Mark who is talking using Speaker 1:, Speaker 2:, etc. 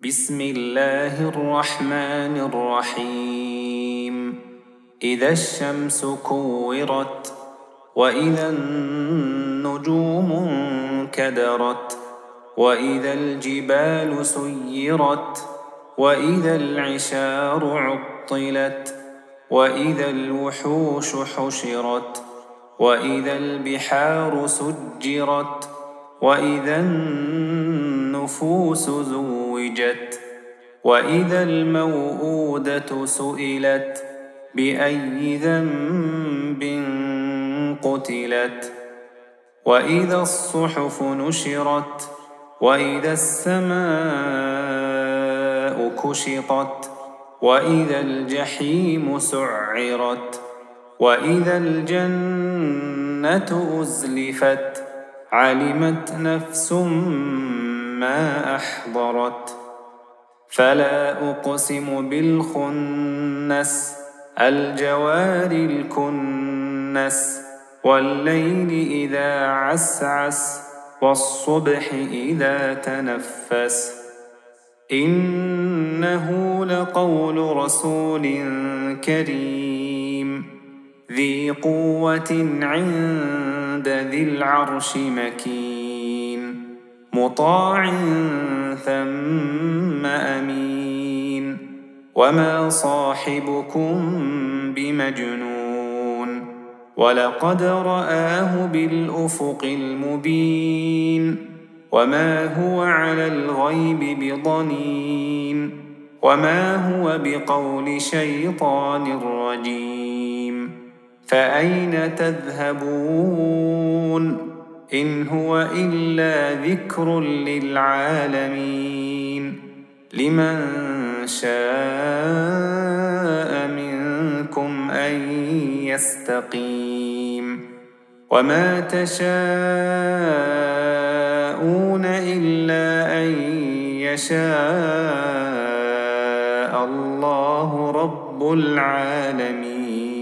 Speaker 1: بسم الله الرحمن الرحيم إذا الشمس كورت وإذا النجوم انكدرت وإذا الجبال سيرت وإذا العشار عطلت وإذا الوحوش حشرت وإذا البحار سجرت وإذا النفوس زوجت وإذا الموءودة سئلت بأي ذنب قتلت وإذا الصحف نشرت وإذا السماء كشطت وإذا الجحيم سعرت وإذا الجنة أزلفت علمت نفس ما أحضرت فلا أقسم بالخنس الجوار الكنس والليل إذا عسعس والصبح إذا تنفس إنه لقول رسول كريم ذي قوة عند ذي العرش مكين مطاع ثم أمين وما صاحبكم بمجنون ولقد رآه بالأفق المبين وما هو على الغيب بضنين وما هو بقول شيطان رجيم فأين تذهبون إن هو إلا ذكر للعالمين لمن شاء منكم أن يستقيم وما تشاءون إلا أن يشاء الله رب العالمين.